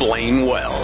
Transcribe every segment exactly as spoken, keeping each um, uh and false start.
explain well.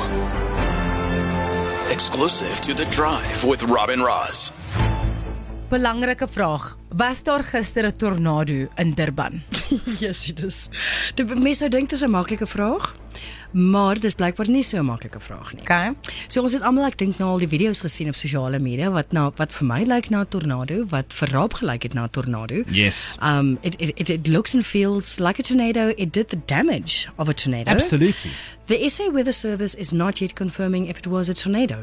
Exclusive to The Drive with Robin Ross. Belangrike vraag. Was daar gister 'n tornado in Durban? Yes, dit is. Die mense sou dink dit is 'n maklike vraag, maar dis blykbaar nie so 'n maklike vraag nie. Okay. So ons het almal, ek dink nou al die video's gesien op sosiale media wat nou wat vir my lyk na 'n tornado, wat vir Raab gelyk het na 'n tornado. Yes. Um it, it it it looks and feels like a tornado. It did the damage of a tornado. Absolutely. The S A Weather Service is not yet confirming if it was a tornado.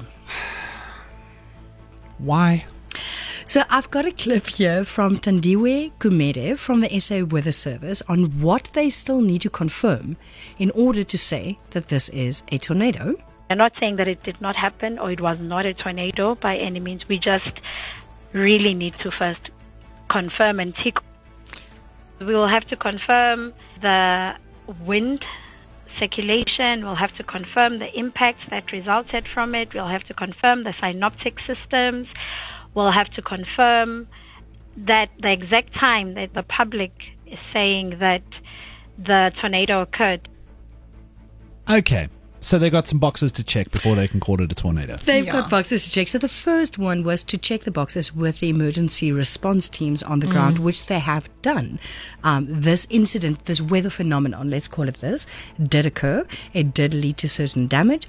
Why? So I've got a clip here from Tandiwe Kumede from the S A Weather Service on what they still need to confirm in order to say that this is a tornado. I'm not saying that it did not happen or it was not a tornado by any means. We just really need to first confirm and tick. We will have to confirm the wind circulation. We'll have to confirm the impacts that resulted from it. We'll have to confirm the synoptic systems. We'll have to confirm that the exact time that the public is saying that the tornado occurred. Okay, so they got some boxes to check before they can call it a tornado. They've Yeah. got boxes to check. So the first one was to check the boxes with the emergency response teams on the ground, which they have done. Um, this incident, this weather phenomenon, let's call it this, did occur. It did lead to certain damage,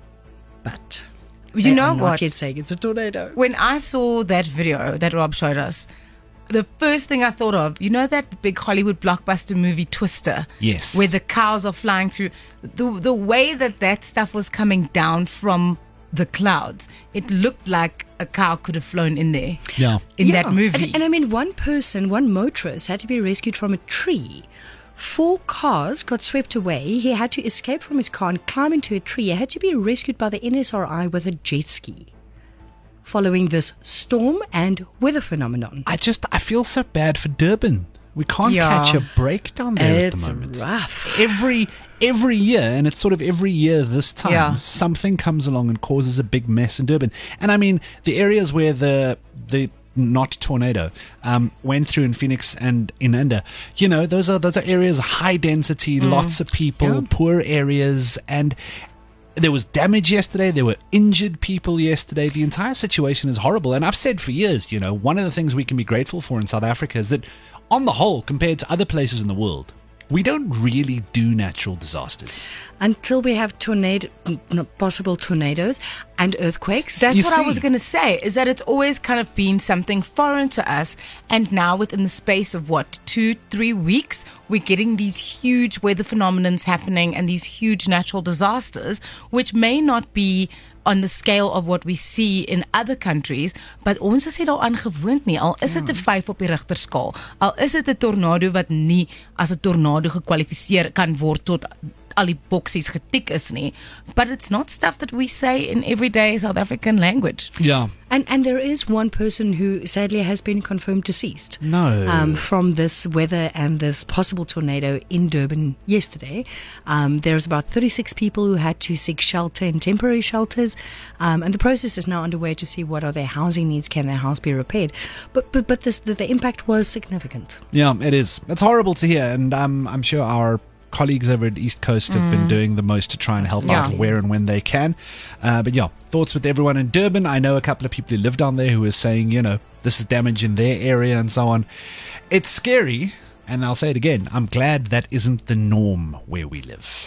but You they know are not what? yet saying it's a tornado. When I saw that video that Rob showed us, the first thing I thought of, you know that big Hollywood blockbuster movie Twister? Yes. Where the cows are flying through. The, the way that that stuff was coming down from the clouds, it looked like a cow could have flown in there. Yeah. In Yeah. that movie. And, and I mean, one person, one motorist had to be rescued from a tree. Four cars got swept away. He had to escape from his car and climb into a tree. He had to be rescued by the N S R I with a jet ski following this storm and weather phenomenon. I just, I feel so bad for Durban. We can't Yeah. catch a break down there It's at the moment. rough. Every every year, and it's sort of every year this time, Yeah. something comes along and causes a big mess in Durban. And I mean, the areas where the the not tornado um, went through in Phoenix and Inanda, you know, those are those are areas high density, lots of people, Yeah. poor areas, and there was damage yesterday. There were injured people yesterday. The entire situation is horrible. And I've said for years, you know, one of the things we can be grateful for in South Africa is that, on the whole, compared to other places in the world, we don't really do natural disasters. Until we have tornado, n- possible tornadoes and earthquakes. That's You what I see. was going to say, is that it's always kind of been something foreign to us. And now within the space of what, two, three weeks, we're getting these huge weather phenomenons happening and these huge natural disasters, which may not be on the scale of what we see in other countries, but ons is nie daaraan gewoond nie. Al is dit 'n vyf op die Richterskaal, al is dit 'n tornado wat nie as 'n tornado gekwalifiseer kan word tot al die boksies getik is nie, but it's not stuff that we say in everyday South African language. Yeah. And and there is one person who sadly has been confirmed deceased. No. Um, from this weather and this possible tornado in Durban yesterday. Um, there's about thirty-six people who had to seek shelter in temporary shelters, um, and the process is now underway to see what are their housing needs. Can their house be repaired? But but but this the, the impact was significant. Yeah, it is. It's horrible to hear, and um, I'm sure our colleagues over at East Coast have been doing the most to try and help Yeah. out where and when they can. Uh, but yeah, thoughts with everyone in Durban. I know a couple of people who live down there who are saying, you know, this is damage in their area and so on. It's scary, and I'll say it again, I'm glad that isn't the norm where we live.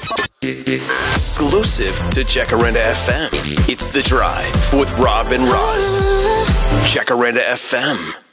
Exclusive to Jacaranda F M. It's The Drive with Rob and Roz. Jacaranda F M.